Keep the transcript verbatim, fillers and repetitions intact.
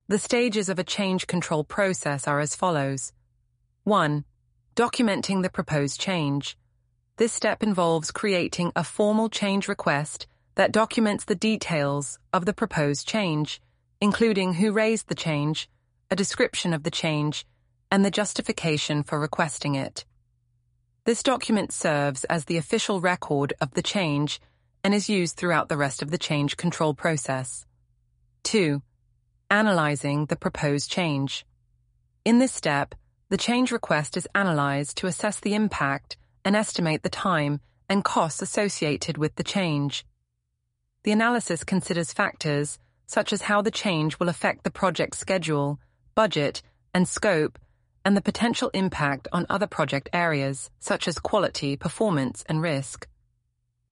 The stages of a change control process are as follows. one. Documenting the proposed change. This step involves creating a formal change request that documents the details of the proposed change, including who raised the change, a description of the change, and the justification for requesting it. This document serves as the official record of the change and is used throughout the rest of the change control process. two. Analyzing the proposed change. In this step, the change request is analyzed to assess the impact and estimate the time and costs associated with the change. The analysis considers factors such as how the change will affect the project schedule, budget, and scope, and the potential impact on other project areas, such as quality, performance, and risk.